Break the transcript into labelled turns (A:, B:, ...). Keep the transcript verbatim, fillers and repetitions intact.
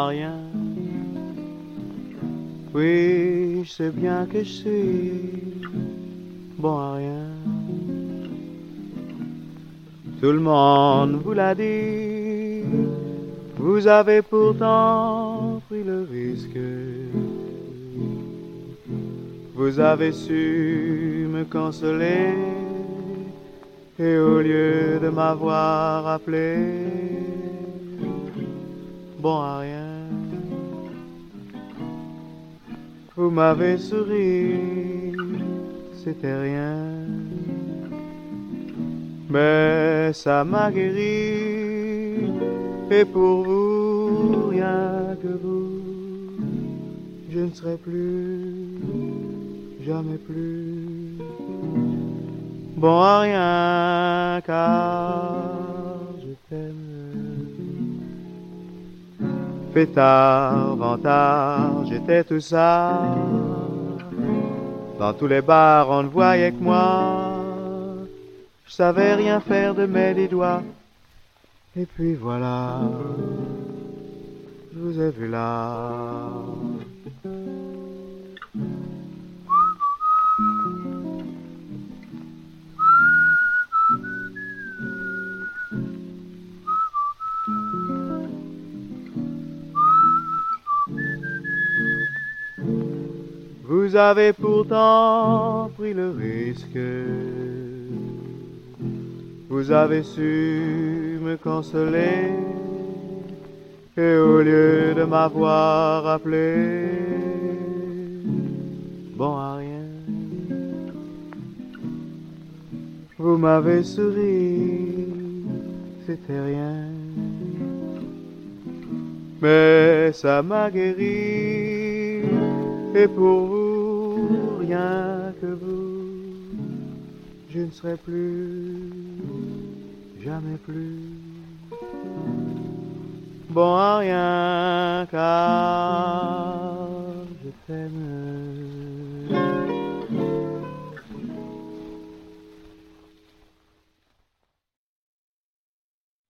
A: rien. Oui, je sais bien que je suis bon à rien. Tout le monde vous l'a dit, vous avez pourtant pris le risque. Vous avez su me consoler, et au lieu de m'avoir appelé bon à rien, vous m'avez souri, c'était rien. Mais ça m'a guéri, et pour vous, rien que vous, je ne serai plus, jamais plus bon à rien, car je t'aime. Pétard, vantard, j'étais tout ça. Dans tous les bars, on ne voyait que moi. Je savais rien faire de mes dix doigts. Et puis voilà, je vous ai vu là. Vous avez pourtant pris le risque. Vous avez su me consoler, et au lieu de m'avoir appelé bon à rien, vous m'avez souri, c'était rien. Mais ça m'a guéri, et pour vous, rien que vous, je ne serai plus, jamais plus bon à rien, car je t'aime.